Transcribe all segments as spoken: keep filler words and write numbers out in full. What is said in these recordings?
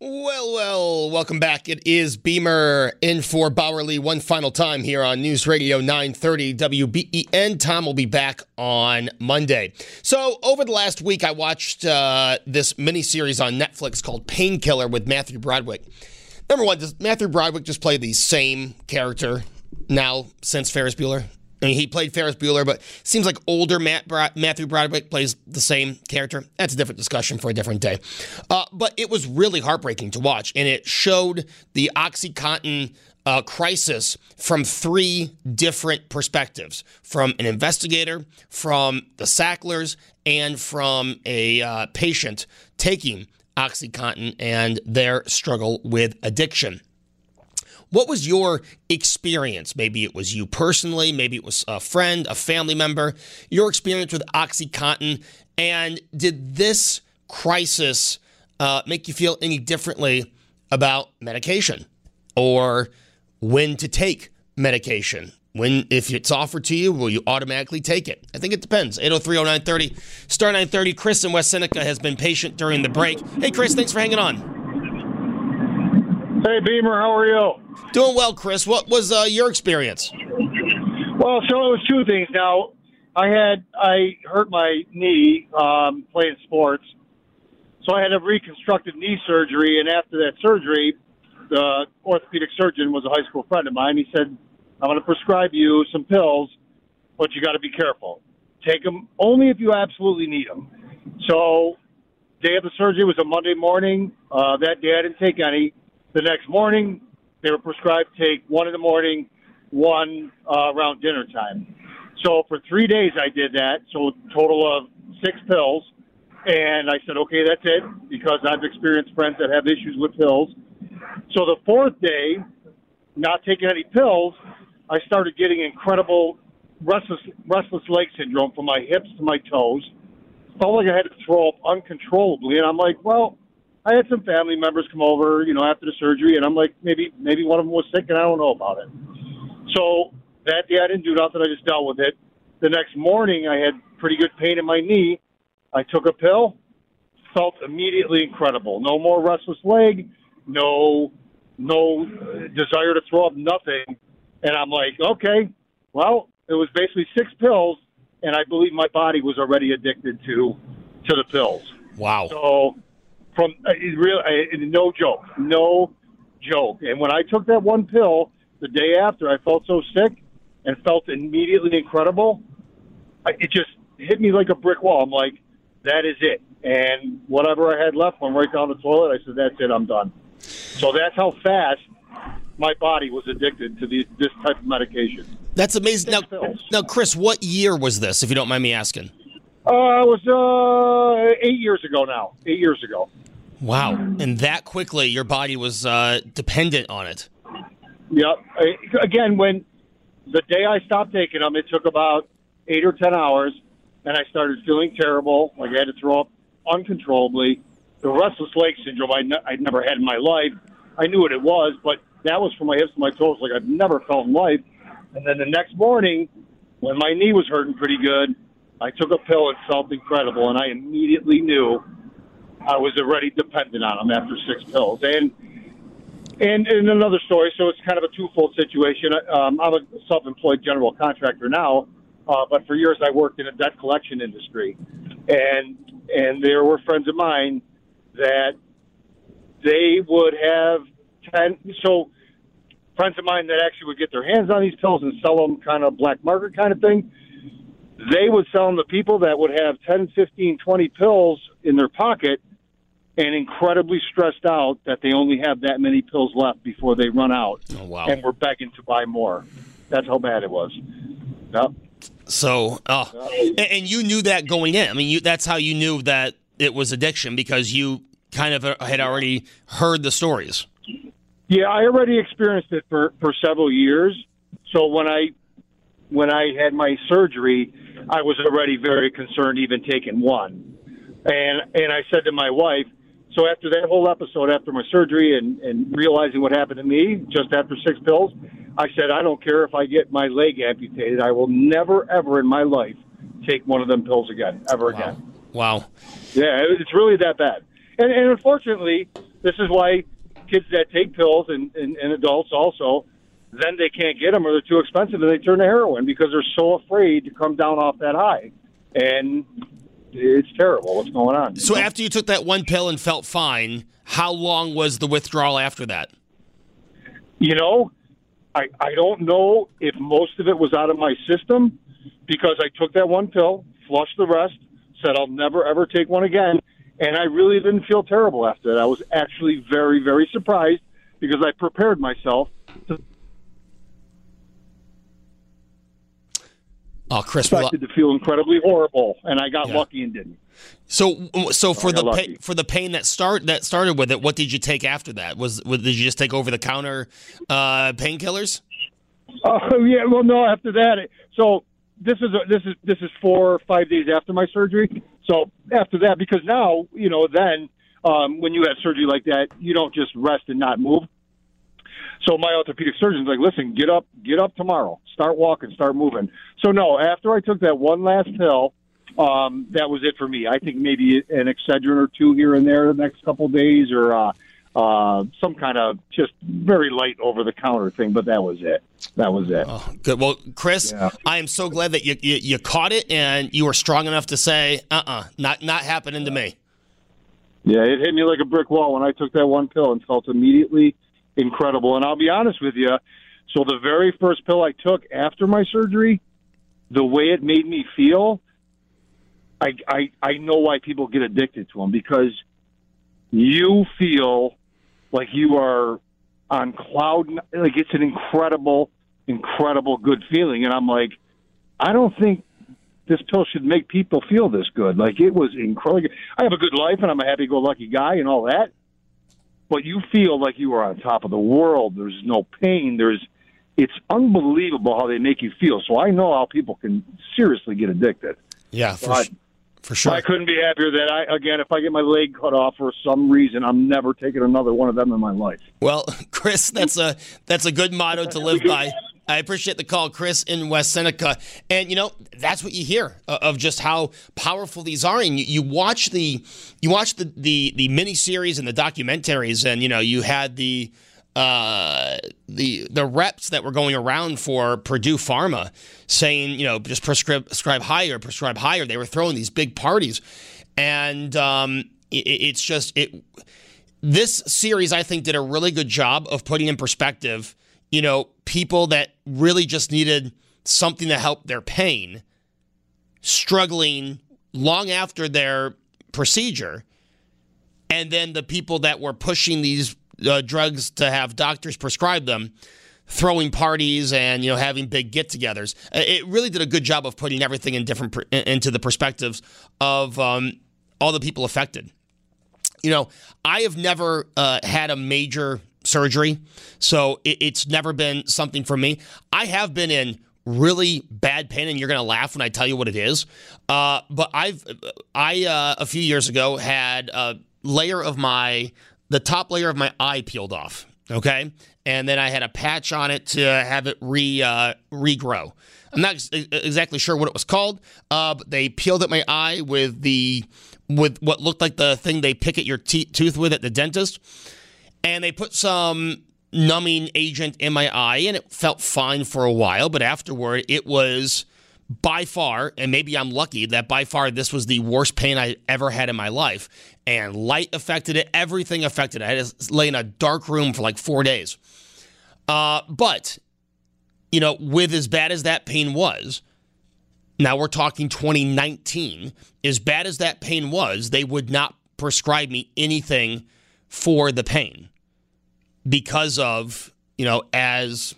Well, well, welcome back. It is Beamer in for Bowerly one final time here on News Radio nine thirty W B E N. Tom will be back on Monday. So over the last week, I watched uh, this miniseries on Netflix called Painkiller with Matthew Broderick. Number one, does Matthew Broderick just play the same character now since Ferris Bueller? I mean, he played Ferris Bueller, but seems like older Matt Bro- Matthew Broderick plays the same character. That's a different discussion for a different day. Uh, but it was really heartbreaking to watch, and it showed the OxyContin uh, crisis from three different perspectives, from an investigator, from the Sacklers, and from a uh, patient taking OxyContin and their struggle with addiction. What was your experience? Maybe it was you personally, maybe it was a friend, a family member, your experience with OxyContin, and did this crisis uh, make you feel any differently about medication or when to take medication? When, if it's offered to you, will you automatically take it? I think it depends. eight oh three oh nine thirty, star nine thirty. Chris in West Seneca has been patient during the break. Hey, Chris, thanks for hanging on. Hey, Beamer, how are you? Doing well, Chris. What was uh, your experience? Well, so it was two things. Now, I had I hurt my knee um, playing sports, so I had a reconstructive knee surgery. And after that surgery, the orthopedic surgeon was a high school friend of mine. He said, "I'm going to prescribe you some pills, but you got to be careful. Take them only if you absolutely need them." So, day of the surgery was a Monday morning. Uh, that day I didn't take any. The next morning, they were prescribed to take one in the morning, one uh, around dinner time. So for three days I did that, so a total of six pills. And I said, okay, that's it, because I've experienced friends that have issues with pills. So the fourth day, not taking any pills, I started getting incredible restless, restless leg syndrome from my hips to my toes. Felt like I had to throw up uncontrollably. And I'm like, well, I had some family members come over, you know, after the surgery, and I'm like, maybe maybe one of them was sick, and I don't know about it. So that day I didn't do nothing. I just dealt with it. The next morning I had pretty good pain in my knee. I took a pill, felt immediately incredible. No more restless leg, no no desire to throw up, nothing. And I'm like, okay, well, it was basically six pills, and I believe my body was already addicted to to the pills. Wow. So. From uh, real, uh, no joke, no joke. And when I took that one pill, the day after, I felt so sick and felt immediately incredible. I, it just hit me like a brick wall. I'm like, that is it. And whatever I had left went right down the toilet. I said, that's it, I'm done. So that's how fast my body was addicted to the, this type of medication. That's amazing. Now, now, Chris, what year was this, if you don't mind me asking? Uh, it was uh, eight years ago now. Eight years ago. Wow. And that quickly, your body was uh, dependent on it. Yep. I, again, when the day I stopped taking them, it took about eight or ten hours, and I started feeling terrible, like I had to throw up uncontrollably. The restless leg syndrome I'd, ne- I'd never had in my life. I knew what it was, but that was from my hips to my toes like I've never felt in life. And then the next morning, when my knee was hurting pretty good, I took a pill and felt incredible, and I immediately knew I was already dependent on them after six pills. And and, and another story, so it's kind of a twofold situation. Um, I'm a self-employed general contractor now, uh, but for years I worked in a debt collection industry. And and there were friends of mine that they would have ten, so friends of mine that actually would get their hands on these pills and sell them kind of black market kind of thing. They would sell them to people that would have ten, fifteen, twenty pills in their pocket and incredibly stressed out that they only have that many pills left before they run out. Oh, wow. And were begging to buy more. That's how bad it was. Yep. So, uh, and, and you knew that going in. I mean, you, that's how you knew that it was addiction, because you kind of had already heard the stories. Yeah, I already experienced it for, for several years. So when I when I had my surgery, I was already very concerned even taking one. And and I said to my wife, so after that whole episode, after my surgery and, and realizing what happened to me just after six pills, I said, I don't care if I get my leg amputated. I will never, ever in my life take one of them pills again, ever Wow. again. Wow. Yeah, it's really that bad. And, and unfortunately, this is why kids that take pills and, and, and adults also, then they can't get them or they're too expensive and they turn to heroin because they're so afraid to come down off that high. And it's terrible what's going on. So know? After you took that one pill and felt fine, how long was the withdrawal after that? You know, I, I don't know if most of it was out of my system because I took that one pill, flushed the rest, said I'll never, ever take one again. And I really didn't feel terrible after that. I was actually very, very surprised because I prepared myself to Oh, Chris, expected to feel incredibly horrible, and I got yeah. lucky and didn't. So, so for the pa- for the pain that start that started with it, what did you take after that? Was, was did you just take over the counter uh, painkillers? Oh yeah, well no. After that, it, so this is a, this is this is four or five days after my surgery. So after that, because now you know, then um, when you have surgery like that, you don't just rest and not move. So my orthopedic surgeon's like, listen, get up, get up tomorrow, start walking, start moving. So no, after I took that one last pill, um, that was it for me. I think maybe an Excedrin or two here and there the next couple of days, or uh, uh, some kind of just very light over-the-counter thing. But that was it. That was it. Oh, good. Well, Chris, yeah. I am so glad that you, you you caught it and you were strong enough to say, uh-uh, not not happening to me. Yeah, it hit me like a brick wall when I took that one pill and felt immediately incredible. And I'll be honest with you, so the very first pill I took after my surgery, the way it made me feel, I, I, I know why people get addicted to them, because you feel like you are on cloud, like it's an incredible, incredible good feeling. And I'm like, I don't think this pill should make people feel this good. Like, it was incredible. I have a good life and I'm a happy-go-lucky guy and all that, but you feel like you are on top of the world. There's no pain. There's, it's unbelievable how they make you feel. So I know how people can seriously get addicted. Yeah, for, sh- for sure. I couldn't be happier that I, again, if I get my leg cut off for some reason, I'm never taking another one of them in my life. Well, Chris, that's a that's a good motto to live by. I appreciate the call, Chris in West Seneca. And, you know, that's what you hear of just how powerful these are. And you, you watch the you watch the, the, the miniseries and the documentaries, and, you know, you had the uh, the the reps that were going around for Purdue Pharma saying, you know, just prescribe, prescribe higher, prescribe higher. They were throwing these big parties. And um, it, it's just it. This series, I think, did a really good job of putting in perspective, you know, people that really just needed something to help their pain, struggling long after their procedure, and then the people that were pushing these uh, drugs to have doctors prescribe them, throwing parties and, you know, having big get-togethers. It really did a good job of putting everything in different into the perspectives of um, all the people affected. You know, I have never uh, had a major surgery, so it, it's never been something for me. I have been in really bad pain, and you're going to laugh when I tell you what it is. Uh, but I've, I uh, a few years ago had a layer of my, the top layer of my eye peeled off. Okay, and then I had a patch on it to have it re uh, regrow. I'm not ex- exactly sure what it was called, uh, but they peeled at my eye with the with what looked like the thing they pick at your te- tooth with at the dentist. And they put some numbing agent in my eye, and it felt fine for a while. But afterward, it was by far, and maybe I'm lucky, that by far this was the worst pain I ever had in my life. And light affected it. Everything affected it. I had to lay in a dark room for like four days. Uh, but, you know, with as bad as that pain was, now we're talking twenty nineteen, as bad as that pain was, they would not prescribe me anything for the pain because of, you know, as,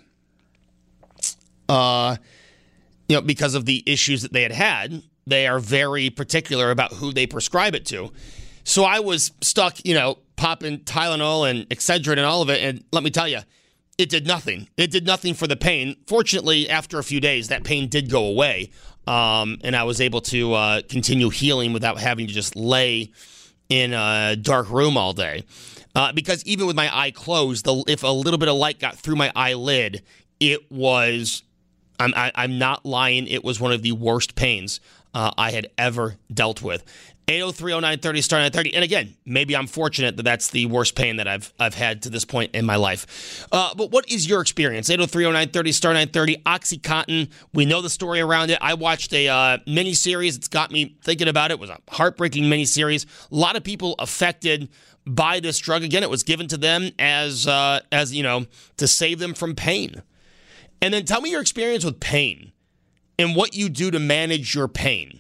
uh, you know, because of the issues that they had had. They are very particular about who they prescribe it to. So I was stuck, you know, popping Tylenol and Excedrin and all of it. And let me tell you, it did nothing. It did nothing for the pain. Fortunately, after a few days, that pain did go away. Um, and I was able to uh, continue healing without having to just lay in a dark room all day. Uh, because even with my eye closed, the, if a little bit of light got through my eyelid, it was, I'm, I, I'm not lying, it was one of the worst pains uh, I had ever dealt with. eight oh three oh nine thirty, star nine thirty. And again, maybe I'm fortunate that that's the worst pain that I've I've had to this point in my life. Uh, but what is your experience? eight oh three oh nine thirty, star nine thirty. OxyContin, we know the story around it. I watched a uh, miniseries. It's got me thinking about it. It was a heartbreaking miniseries. A lot of people affected by this drug. Again, it was given to them as, uh, as you know, to save them from pain. And then tell me your experience with pain and what you do to manage your pain.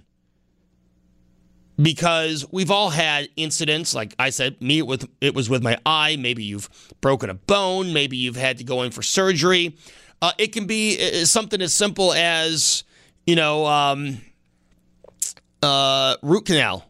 Because we've all had incidents, like I said, me, it, with, it was with my eye. Maybe you've broken a bone. Maybe you've had to go in for surgery. Uh, it can be uh, something as simple as, you know, um, uh, root canal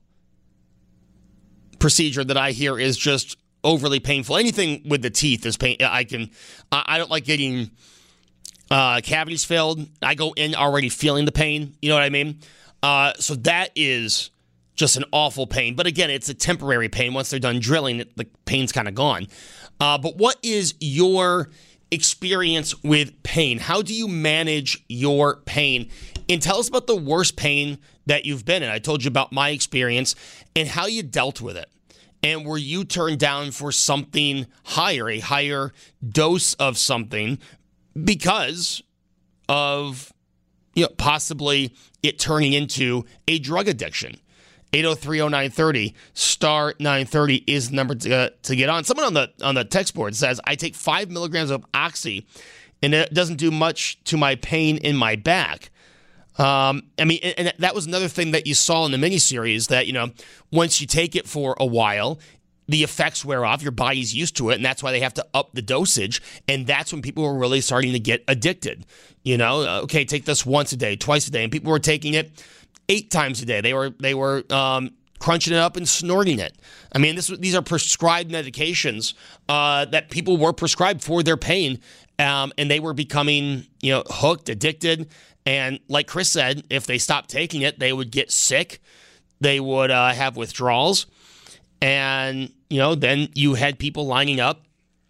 procedure that I hear is just overly painful. Anything with the teeth is pain. I can, I don't like getting uh, cavities filled. I go in already feeling the pain. You know what I mean? Uh, so that is just an awful pain. But again, it's a temporary pain. Once they're done drilling, the pain's kind of gone. Uh, but what is your experience with pain? How do you manage your pain? And tell us about the worst pain that you've been in. I told you about my experience and how you dealt with it. And were you turned down for something higher, a higher dose of something because of, you know, possibly it turning into a drug addiction? eight oh three oh nine thirty, star nine thirty is the number to, uh, to get on. Someone on the on the text board says, I take five milligrams of Oxy, and it doesn't do much to my pain in my back. Um, I mean, and, and that was another thing that you saw in the miniseries, that, you know, once you take it for a while, the effects wear off, your body's used to it, and that's why they have to up the dosage, and that's when people were really starting to get addicted. You know, okay, take this once a day, twice a day, and people were taking it eight times a day. They were they were um, crunching it up and snorting it. I mean, this these are prescribed medications uh, that people were prescribed for their pain, um, and they were becoming, you know, hooked, addicted. And like Chris said, if they stopped taking it, they would get sick. They would uh, have withdrawals, and you know, then you had people lining up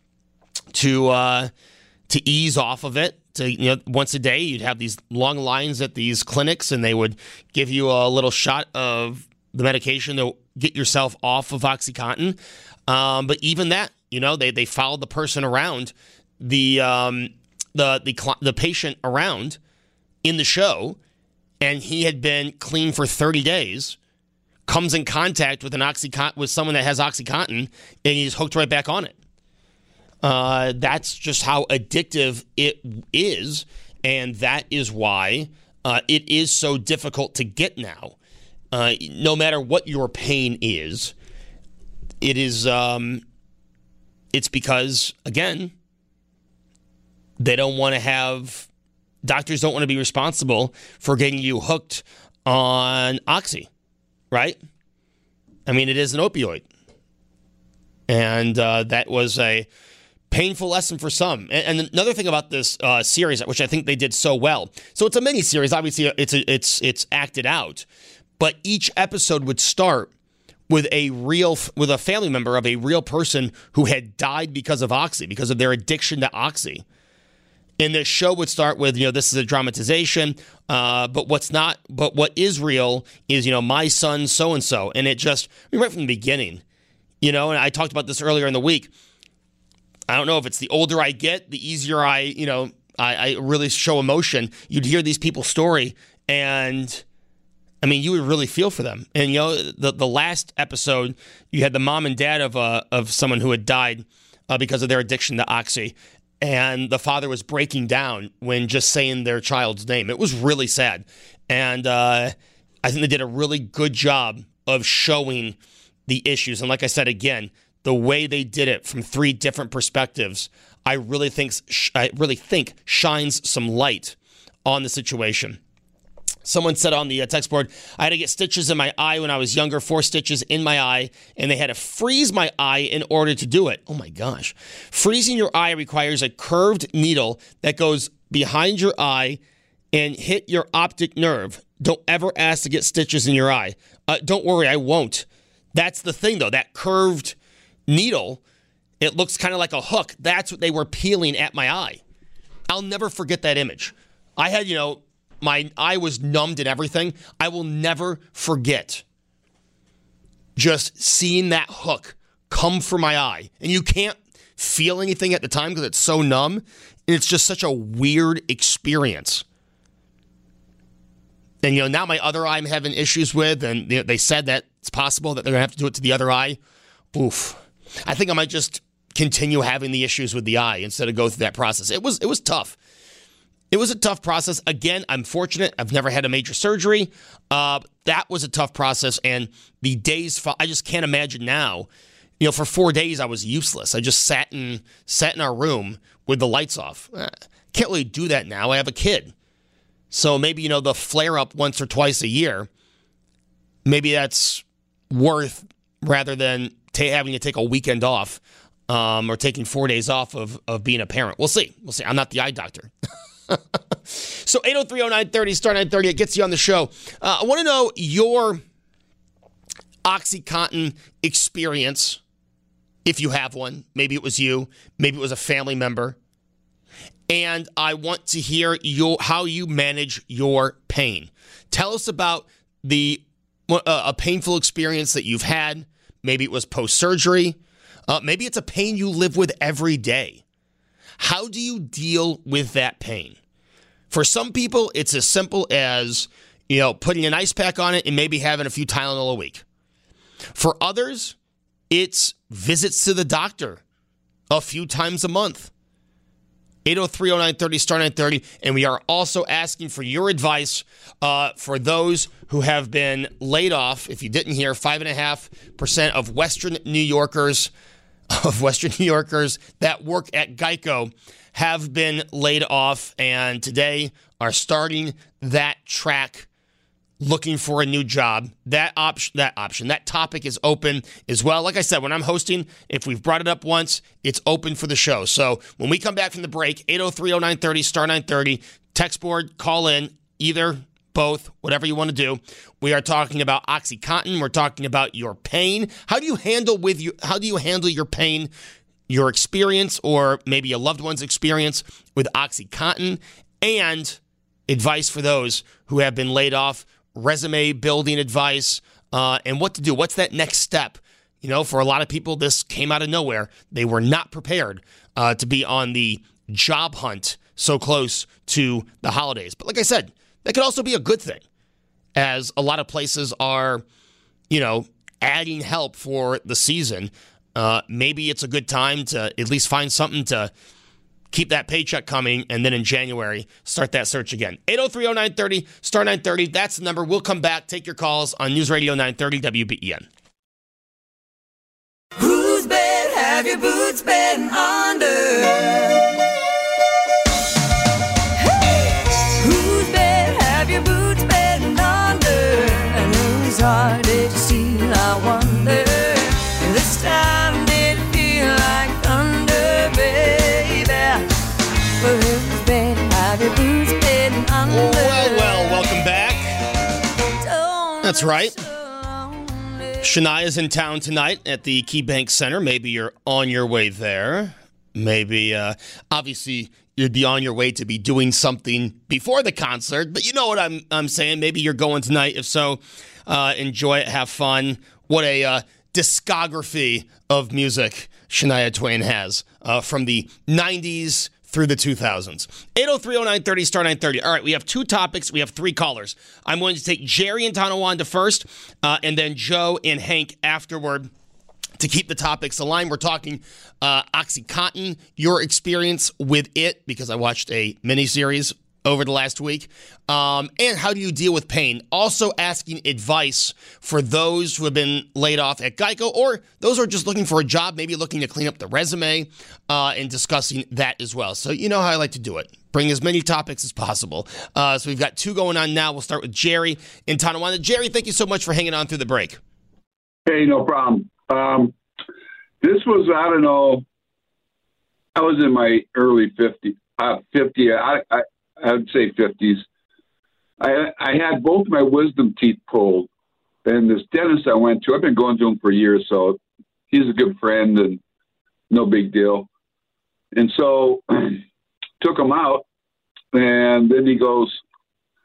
to uh, to ease off of it. To, you know, once a day, you'd have these long lines at these clinics, and they would give you a little shot of the medication to get yourself off of OxyContin. Um, but even that, you know, they they followed the person around, the um, the the the patient around in the show, and he had been clean for thirty days. Comes in contact with an OxyContin with someone that has OxyContin, and he's hooked right back on it. Uh, that's just how addictive it is, and that is why uh, it is so difficult to get now. Uh, no matter what your pain is, it is. Um, it's because, again, they don't want to have. Doctors don't want to be responsible for getting you hooked on Oxy, right? I mean, it is an opioid, and uh, that was a painful lesson for some. And, and another thing about this uh, series, which I think they did so well. So it's a mini series. Obviously, it's a, it's it's acted out, but each episode would start with a real with a family member of a real person who had died because of Oxy, because of their addiction to Oxy. And the show would start with, you know, this is a dramatization, uh, but what's not, but what is real is, you know, my son so and so, and it just I mean, right from the beginning, you know. And I talked about this earlier in the week. I don't know if it's the older I get, the easier I, you know, I, I really show emotion. You'd hear these people's story, and I mean, you would really feel for them. And you know, the the last episode, you had the mom and dad of uh, of someone who had died uh, because of their addiction to Oxy, and the father was breaking down when just saying their child's name. It was really sad, and uh, I think they did a really good job of showing the issues. And like I said again, the way they did it from three different perspectives, I really think I really think shines some light on the situation. Someone said on the text board, I had to get stitches in my eye when I was younger, four stitches in my eye, and they had to freeze my eye in order to do it. Oh my gosh. Freezing your eye requires a curved needle that goes behind your eye and hit your optic nerve. Don't ever ask to get stitches in your eye. Uh, don't worry, I won't. That's the thing, though, that curved needle, it looks kind of like a hook. That's what they were peeling at my eye. I'll never forget that image. I had, you know, my eye was numbed and everything. I will never forget just seeing that hook come for my eye. And you can't feel anything at the time because it's so numb. And it's just such a weird experience. And, you know, now my other eye I'm having issues with, and you know, they said that it's possible that they're going to have to do it to the other eye. Oof. I think I might just continue having the issues with the eye instead of go through that process. It was it was tough. It was a tough process. Again, I'm fortunate. I've never had a major surgery. Uh, that was a tough process, and the days, fo- I just can't imagine now. You know, for four days I was useless. I just sat in sat in our room with the lights off. Uh, can't really do that now. I have a kid. So maybe, you know, the flare up once or twice a year, maybe that's worth rather than ta- having to take a weekend off um, or taking four days off of, of being a parent. We'll see. We'll see. I'm not the eye doctor. So eight oh three oh nine thirty, star nine thirty, it gets you on the show. Uh, I want to know your OxyContin experience, if you have one. Maybe it was you. Maybe it was a family member. And I want to hear your how you manage your pain. Tell us about the uh, a painful experience that you've had. Maybe it was post-surgery. Uh, maybe it's a pain you live with every day. How do you deal with that pain? For some people, it's as simple as, you know, putting an ice pack on it and maybe having a few Tylenol a week. For others, it's visits to the doctor a few times a month. eight oh three oh nine thirty, star nine thirty. And we are also asking for your advice uh, for those who have been laid off. If you didn't hear, five point five percent of Western New Yorkers, of Western New Yorkers that work at Geico have been laid off, and today are starting that track looking for a new job. That option, that option, that topic is open as well. Like I said, when I'm hosting, if we've brought it up once, it's open for the show. So when we come back from the break, eight oh three oh nine thirty, star nine thirty, text board, call in, either, both, whatever you want to do. We are talking about OxyContin. We're talking about your pain. How do you handle with you? How do you handle your pain, your experience, or maybe a loved one's experience with OxyContin? And advice for those who have been laid off, resume building advice, uh, and what to do. What's that next step? You know, for a lot of people, this came out of nowhere. They were not prepared uh, to be on the job hunt so close to the holidays. But like I said, that could also be a good thing, as a lot of places are, you know, adding help for the season. Uh, maybe it's a good time to at least find something to keep that paycheck coming, and then in January, start that search again. eight oh three oh nine thirty, star nine thirty, that's the number. We'll come back, take your calls on News Radio nine thirty W B E N. Whose bed have your boots been under? Whose bed have your boots been under? And whose heart did you steal, I wonder? This time did it feel like thunder, baby? Well, whose bed have your boots been under? Well, well, welcome back. That's right. Shania's in town tonight at the KeyBank Center. Maybe you're on your way there. Maybe, uh, obviously, you'd be on your way to be doing something before the concert. But you know what I'm I'm saying. Maybe you're going tonight. If so, uh, enjoy it. Have fun. What a uh, discography of music Shania Twain has uh, from the nineties through the two thousands. eight oh three oh nine thirty, star nine thirty. All right, we have two topics. We have three callers. I'm going to take Jerry and Tonawanda first, uh, and then Joe and Hank afterward to keep the topics aligned. We're talking uh, OxyContin, your experience with it, because I watched a miniseries over the last week, um, and how do you deal with pain? Also asking advice for those who have been laid off at Geico, or those who are just looking for a job, maybe looking to clean up the resume, uh, and discussing that as well. So you know how I like to do it. Bring as many topics as possible. Uh, so we've got two going on now. We'll start with Jerry in Tonawanda. Jerry, thank you so much for hanging on through the break. Hey, no problem. Um, this was, I don't know, I was in my early fifties, uh, fifty, I, I I would say fifties. I I had both my wisdom teeth pulled, and this dentist I went to, I've been going to him for years, so he's a good friend and no big deal. And so took him out, and then he goes,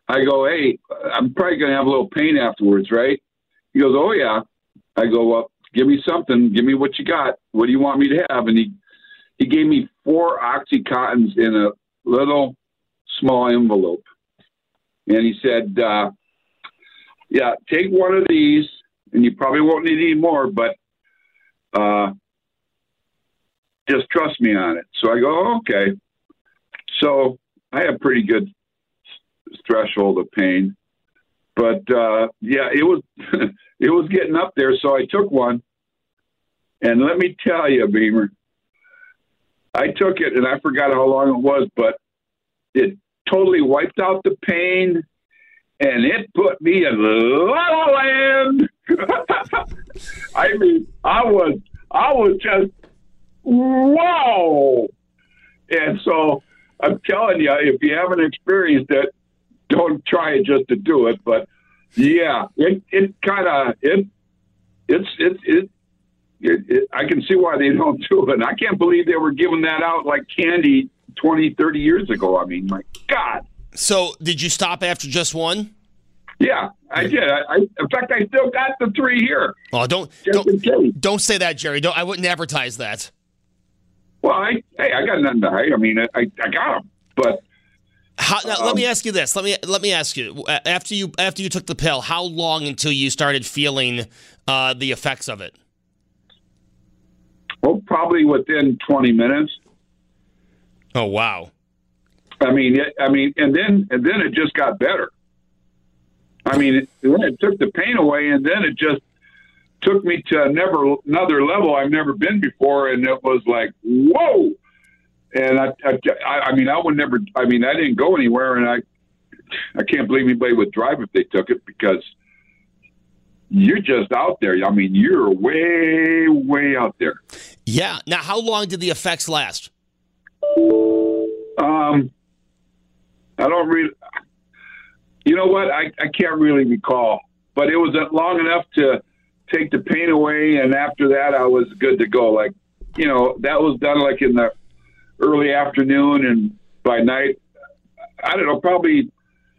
I go, hey, I'm probably going to have a little pain afterwards, right? He goes, oh, yeah. I go, well, give me something. Give me what you got. What do you want me to have? And he, he gave me four Oxycontins in a little small envelope. And he said, uh, yeah, take one of these, and you probably won't need any more, but uh, just trust me on it. So I go, oh, okay. So I have pretty good threshold of pain. But, uh, yeah, it was it was getting up there, so I took one. And let me tell you, Beamer, I took it, and I forgot how long it was, but it totally wiped out the pain, and it put me in La La Land. I mean, I was, I was just, whoa. And so I'm telling you, if you haven't experienced it, don't try it just to do it. But yeah, it it kind of it it's it, it it it I can see why they don't do it. And I can't believe they were giving that out like candy twenty, thirty years ago. I mean, my God. So did you stop after just one? Yeah, I did. I, I in fact, I still got the three here. Oh, don't don't, don't say that, Jerry. Don't I wouldn't advertise that. Well, I hey, I got nothing to hide. I mean, I I got them, but. How, now, um, let me ask you this. Let me let me ask you. After you after you took the pill, how long until you started feeling uh, the effects of it? Well, probably within twenty minutes. Oh wow! I mean, it, I mean, and then and then it just got better. I mean, it, then it took the pain away, and then it just took me to a never another level I've never been before, and it was like, whoa. And I, I, I mean, I would never. I mean, I didn't go anywhere, and I, I can't believe anybody would drive if they took it because you're just out there. I mean, you're way, way out there. Yeah. Now, how long did the effects last? Um, I don't really. You know what? I, I can't really recall, but it was long enough to take the pain away, and after that, I was good to go. Like, you know, that was done like in the early afternoon, and by night, I don't know, probably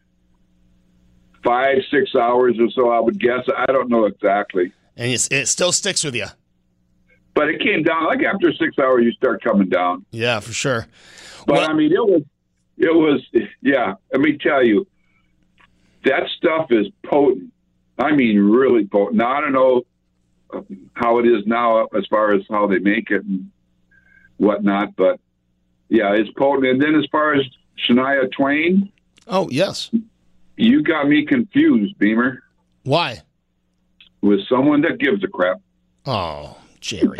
five, six hours or so, I would guess. I don't know exactly. And it's, it still sticks with you. But it came down, like after six hours, you start coming down. Yeah, for sure. But well, I mean, it was, it was, yeah, let me tell you, that stuff is potent. I mean, really potent. Now, I don't know how it is now as far as how they make it and whatnot, but yeah, it's potent. And then as far as Shania Twain. Oh, yes. You got me confused, Beamer. Why? With someone that gives a crap. Oh, Jerry.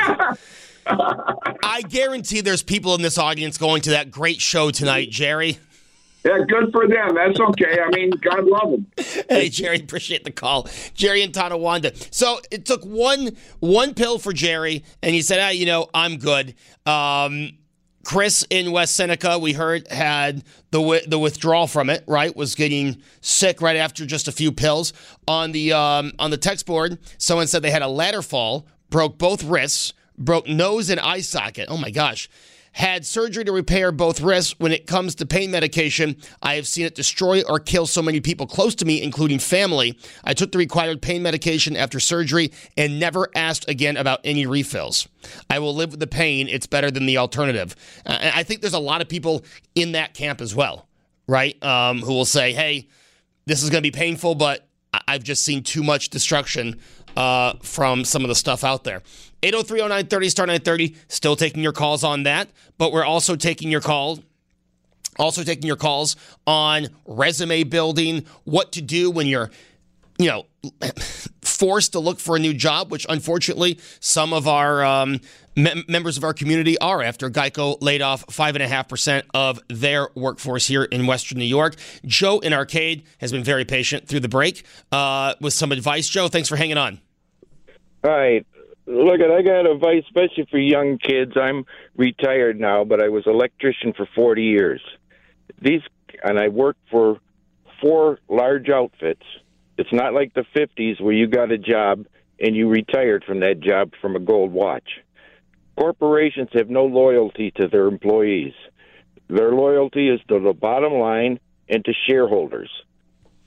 I guarantee there's people in this audience going to that great show tonight, Jerry. Yeah, good for them. That's okay. I mean, God love them. Hey, Jerry, appreciate the call. Jerry in Tonawanda. So it took one one pill for Jerry, and he said, ah, you know, I'm good. Um, Chris in West Seneca, we heard, had the the withdrawal from it, right? Was getting sick right after just a few pills. On the um, on the text board, someone said they had a ladder fall, broke both wrists, broke nose and eye socket. Oh, my gosh. Had surgery to repair both wrists. When it comes to pain medication, I have seen it destroy or kill so many people close to me, including family. I took the required pain medication after surgery and never asked again about any refills. I will live with the pain. It's better than the alternative. Uh, I think there's a lot of people in that camp as well, right, um, who will say, hey, this is going to be painful, but I've just seen too much destruction uh, from some of the stuff out there. eight oh three oh nine thirty, star nine thirty, still taking your calls on that, but we're also taking your calls, also taking your calls on resume building, what to do when you're, you know, forced to look for a new job, which unfortunately some of our um, me- members of our community are after Geico laid off five point five percent of their workforce here in Western New York. Joe in Arcade has been very patient through the break uh, with some advice. Joe, thanks for hanging on. All right. Look, I got advice, especially for young kids. I'm retired now, but I was an electrician for forty years. These, and I worked for four large outfits. It's not like the fifties where you got a job and you retired from that job from a gold watch. Corporations have no loyalty to their employees. Their loyalty is to the bottom line and to shareholders.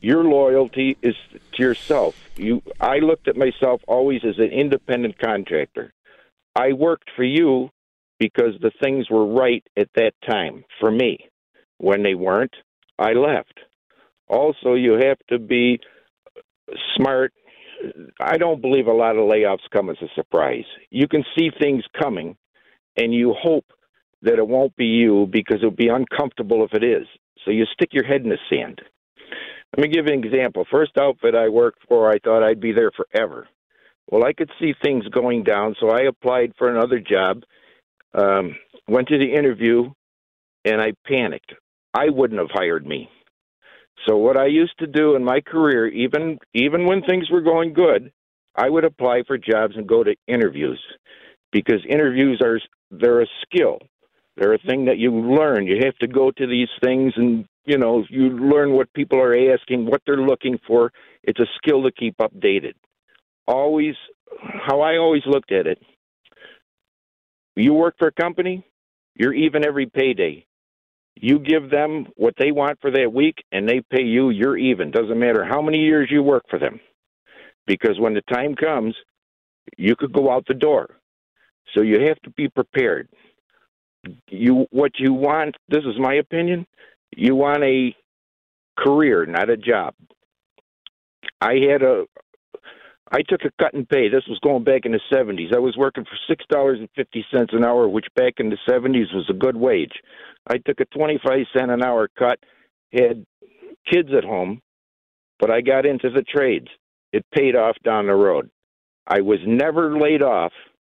Your loyalty is to yourself. You, I looked at myself always as an independent contractor. I worked for you because the things were right at that time for me. When they weren't, I left. Also, you have to be smart. I don't believe a lot of layoffs come as a surprise. You can see things coming, and you hope that it won't be you because it'll be uncomfortable if it is. So you stick your head in the sand. Let me give you an example. First outfit I worked for, I thought I'd be there forever. Well, I could see things going down, so I applied for another job, um, went to the interview, and I panicked. I wouldn't have hired me. So what I used to do in my career, even even when things were going good, I would apply for jobs and go to interviews, because interviews are they're a skill. They're a thing that you learn. You have to go to these things and, you know, you learn what people are asking, what they're looking for. It's a skill to keep updated. Always, how I always looked at it, you work for a company, you're even every payday. You give them what they want for that week, and they pay you, you're even. Doesn't matter how many years you work for them. Because when the time comes, you could go out the door. So you have to be prepared. You what you want, this is my opinion, you want a career, not a job. I had a I took a cut in pay. This was going back in the seventies. I was working for six dollars and fifty cents an hour, which back in the seventies was a good wage. I took a twenty-five cent an hour cut, had kids at home, but I got into the trades. It paid off down the road. I was never laid off.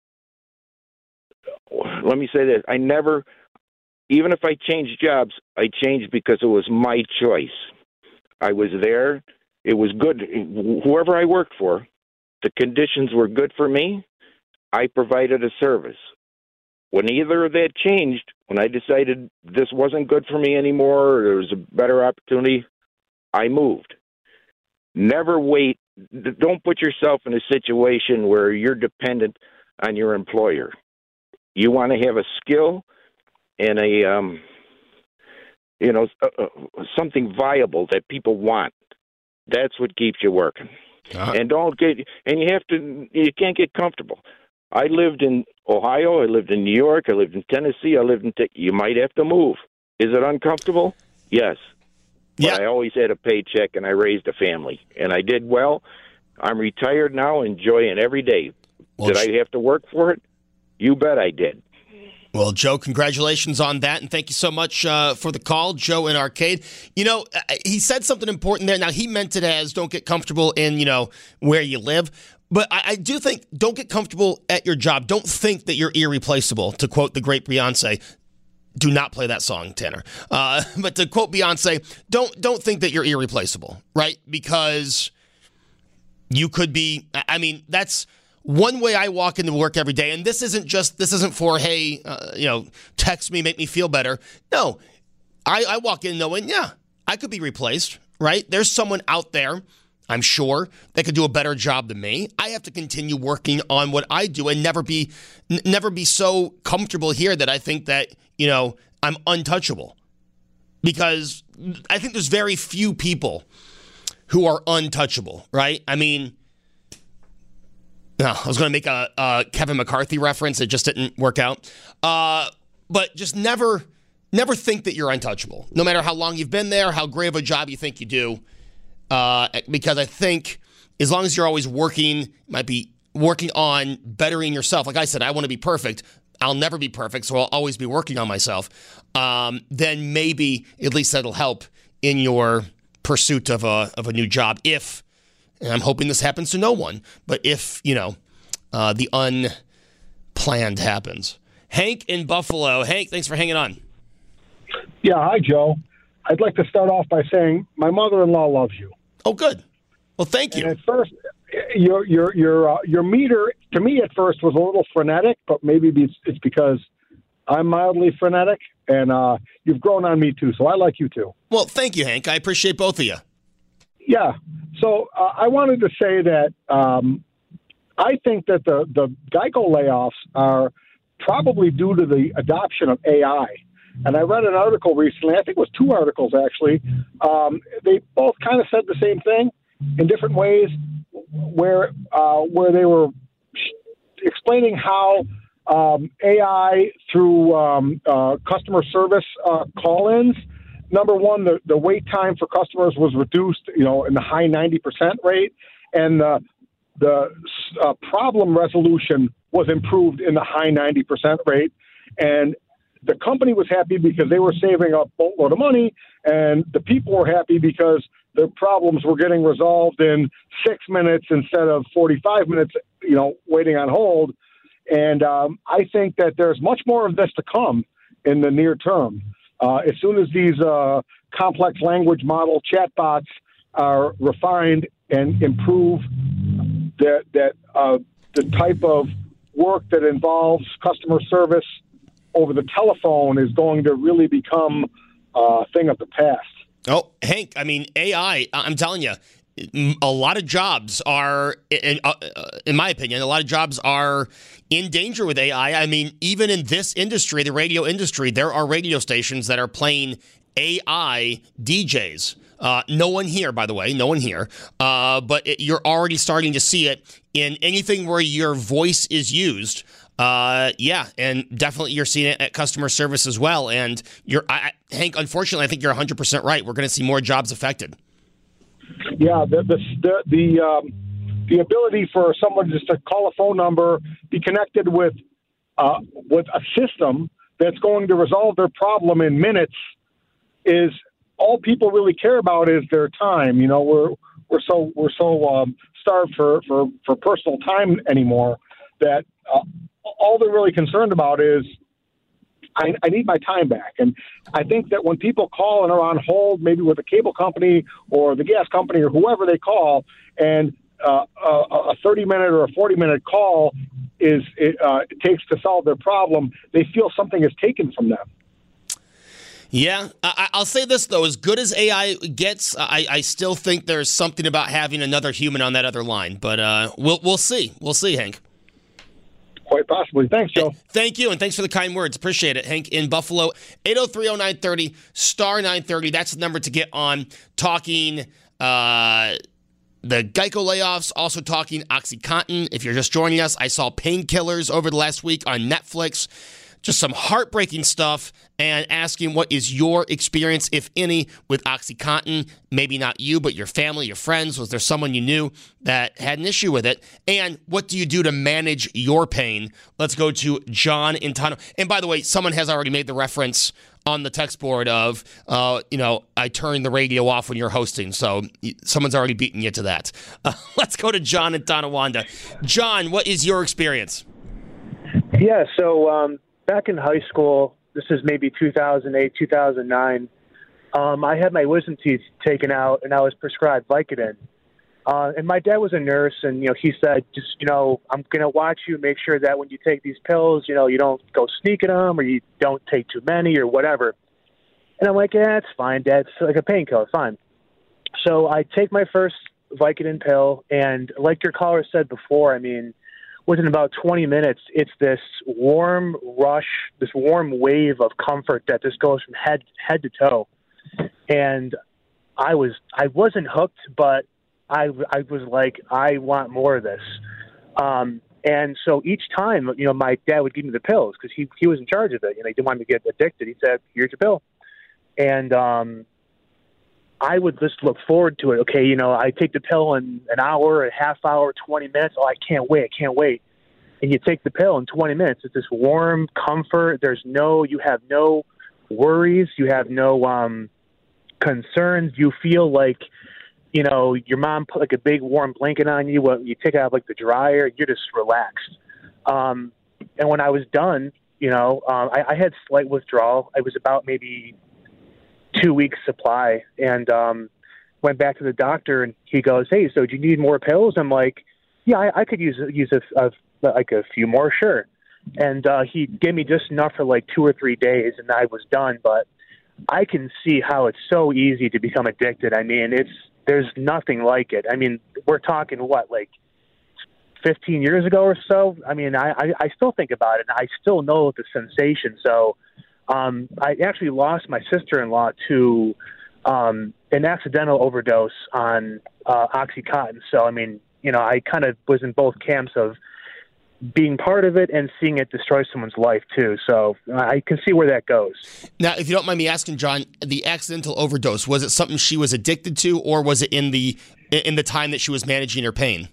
Let me say this. I never, even if I changed jobs, I changed because it was my choice. I was there. It was good. Whoever I worked for, the conditions were good for me. I provided a service. When either of that changed, when I decided this wasn't good for me anymore, or there was a better opportunity, I moved. Never wait. Don't put yourself in a situation where you're dependent on your employer. You want to have a skill and a, um, you know, uh, something viable that people want. That's what keeps you working. Uh-huh. And don't get, and you have to, you can't get comfortable. I lived in Ohio. I lived in New York. I lived in Tennessee. I lived in, te- you might have to move. Is it uncomfortable? Yes. But yeah. I always had a paycheck, and I raised a family, and I did well. I'm retired now, enjoying every day. Well, did I have to work for it? You bet I did. Well, Joe, congratulations on that, and thank you so much uh, for the call, Joe in Arcade. You know, he said something important there. Now, he meant it as don't get comfortable in, you know, where you live. But I, I do think don't get comfortable at your job. Don't think that you're irreplaceable, to quote the great Beyonce. Do not play that song, Tanner. Uh, but to quote Beyonce, don't don't think that you're irreplaceable, right? Because you could be, I mean, that's one way I walk into work every day. And this isn't just, this isn't for, hey, uh, you know, text me, make me feel better. No, I, I walk in knowing, yeah, I could be replaced, right? There's someone out there, I'm sure, that could do a better job than me. I have to continue working on what I do and never be, n- never be so comfortable here that I think that, you know, I'm untouchable. Because I think there's very few people who are untouchable, right? I mean, no, I was going to make a, a Kevin McCarthy reference. It just didn't work out. Uh, but just never, never think that you're untouchable, no matter how long you've been there, how great of a job you think you do. Uh, because I think as long as you're always working, might be working on bettering yourself. Like I said, I want to be perfect. I'll never be perfect, so I'll always be working on myself. Um, then maybe at least that'll help in your pursuit of a of a new job. If, and I'm hoping this happens to no one, but if, you know, uh, the unplanned happens. Hank in Buffalo. Hank, thanks for hanging on. Yeah, hi, Joe. I'd like to start off by saying my mother-in-law loves you. Oh, good. Well, thank you. And at first, your your your uh, your meter to me at first was a little frenetic, but maybe it's, it's because I'm mildly frenetic, and uh, you've grown on me too. So I like you too. Well, thank you, Hank. I appreciate both of you. Yeah. So uh, I wanted to say that um, I think that the the Geico layoffs are probably due to the adoption of A I. And I read an article recently, I think it was two articles actually. Um, they both kind of said the same thing in different ways, where uh, where they were explaining how um, A I through um, uh, customer service uh, call-ins, number one, the, the wait time for customers was reduced, you know, in the high ninety percent rate, and the the uh, problem resolution was improved in the high ninety percent rate. And the company was happy because they were saving a boatload of money, and the people were happy because their problems were getting resolved in six minutes instead of forty-five minutes, you know, waiting on hold. And um, I think that there's much more of this to come in the near term. Uh, as soon as these uh, complex language model chatbots are refined and improve, that that uh, the type of work that involves customer service over the telephone is going to really become a thing of the past. Oh, Hank, I mean, A I, I'm telling you, a lot of jobs are, in, uh, in my opinion, a lot of jobs are in danger with A I. I mean, even in this industry, the radio industry, there are radio stations that are playing A I D Js. Uh, no one here, by the way, no one here. Uh, but it, you're already starting to see it in anything where your voice is used. Uh, yeah, and definitely you're seeing it at customer service as well. And you're, I, Hank, unfortunately, I think you're one hundred percent right. We're going to see more jobs affected. Yeah, the the the the, um, the ability for someone just to call a phone number, be connected with uh, with a system that's going to resolve their problem in minutes, is all people really care about is their time. You know, we're we're so we're so um, starved for, for, for personal time anymore that uh, all they're really concerned about is I, I need my time back. And I think that when people call and are on hold, maybe with a cable company or the gas company or whoever they call, and uh, a thirty-minute or a forty-minute call is it, uh, it takes to solve their problem, they feel something is taken from them. Yeah, I, I'll say this, though. As good as A I gets, I, I still think there's something about having another human on that other line. But uh, we'll we'll see. We'll see, Hank. Quite possibly. Thanks, Joe. Thank you, and thanks for the kind words. Appreciate it, Hank in Buffalo. eight oh three oh nine thirty, star nine thirty. That's the number to get on. Talking uh, the Geico layoffs, also talking OxyContin. If you're just joining us, I saw Painkillers over the last week on Netflix. Just some heartbreaking stuff, and asking what is your experience, if any, with OxyContin. Maybe not you, but your family, your friends. Was there someone you knew that had an issue with it? And what do you do to manage your pain? Let's go to John in Tono. And by the way, someone has already made the reference on the text board of, uh, you know, I turn the radio off when you're hosting. So someone's already beaten you to that. Uh, let's go to John in Tonawanda. John, what is your experience? Yeah, so... Um back in high school, this is maybe two thousand eight, two thousand nine, um, I had my wisdom teeth taken out, and I was prescribed Vicodin. Uh, and my dad was a nurse, and, you know, he said, just, you know, I'm going to watch you, make sure that when you take these pills, you know, you don't go sneaking them or you don't take too many or whatever. And I'm like, yeah, it's fine, Dad. It's like a painkiller, fine. So I take my first Vicodin pill, and like your caller said before, I mean, within about twenty minutes, it's this warm rush, this warm wave of comfort that just goes from head head to toe. And I was I wasn't hooked, but I I was like, I want more of this. Um, and so each time, you know, my dad would give me the pills because he he was in charge of it. You know, he didn't want me to get addicted. He said, "Here's your pill," and um, I would just look forward to it. Okay, you know, I take the pill in an hour, a half hour, twenty minutes. Oh, I can't wait. I can't wait. And you take the pill in twenty minutes. It's this warm comfort. There's no, you have no worries. You have no um, concerns. You feel like, you know, your mom put like a big warm blanket on you. When you take it out of like the dryer, you're just relaxed. Um, and when I was done, you know, um, I, I had slight withdrawal. I was about maybe two weeks supply, and um, went back to the doctor, and he goes, "Hey, so do you need more pills?" I'm like, "Yeah, I, I could use use a, a like a few more, sure." And uh, he gave me just enough for like two or three days, and I was done. But I can see how it's so easy to become addicted. I mean, it's there's nothing like it. I mean, we're talking what, like fifteen years ago or so. I mean, I, I, I still think about it, and I still know the sensation. So Um, I actually lost my sister-in-law to um, an accidental overdose on uh, OxyContin. So, I mean, you know, I kind of was in both camps of being part of it and seeing it destroy someone's life too. So I can see where that goes. Now, if you don't mind me asking, John, the accidental overdose, was it something she was addicted to, or was it in the in the time that she was managing her pain?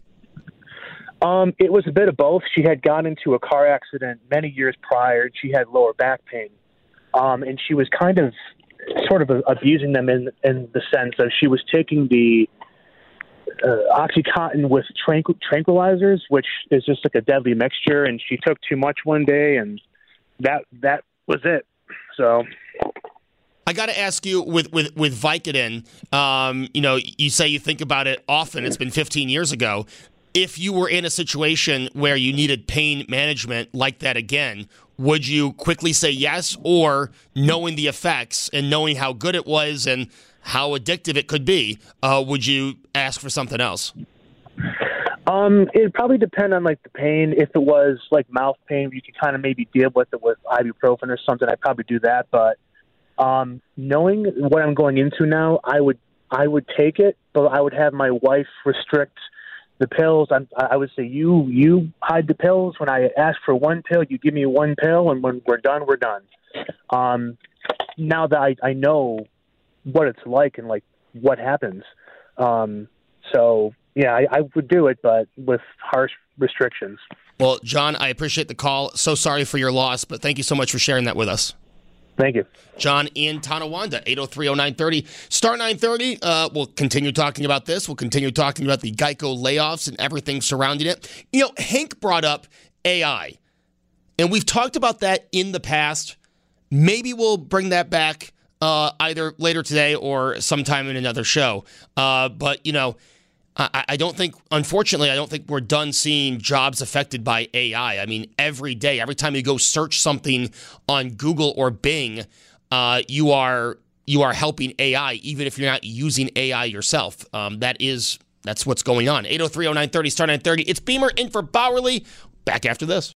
Um, it was a bit of both. She had gotten into a car accident many years prior. She had lower back pain. Um, and she was kind of sort of abusing them in, in the sense of she was taking the uh, OxyContin with tranquil- tranquilizers, which is just like a deadly mixture. And she took too much one day, and that that was it. So I got to ask you, with, with, with Vicodin, um, you know, you say you think about it often. It's been fifteen years ago. If you were in a situation where you needed pain management like that again, would you quickly say yes, or knowing the effects and knowing how good it was and how addictive it could be, uh, would you ask for something else? Um, it'd probably depend on like the pain. If it was like mouth pain, you could kind of maybe deal with it with ibuprofen or something. I'd probably do that. But um, knowing what I'm going into now, I would I would take it, but I would have my wife restrict the pills. I'm, I would say you you hide the pills. When I ask for one pill, you give me one pill, and when we're done, we're done. Um, now that I, I know what it's like and like what happens, um, so yeah, I, I would do it, but with harsh restrictions. Well, John, I appreciate the call. So sorry for your loss, but thank you so much for sharing that with us. Thank you. John in Tonawanda, eight oh three oh nine thirty. Star nine thirty, uh, we'll continue talking about this. We'll continue talking about the Geico layoffs and everything surrounding it. You know, Hank brought up A I, and we've talked about that in the past. Maybe we'll bring that back uh, either later today or sometime in another show. Uh, but, you know, I, I don't think, unfortunately, I don't think we're done seeing jobs affected by A I. I mean, every day, every time you go search something on Google or Bing, uh, you are you are helping A I, even if you're not using A I yourself. Um, that is, that's what's going on. eight oh three oh nine thirty, star nine thirty. It's Beamer in for Bowerly. Back after this.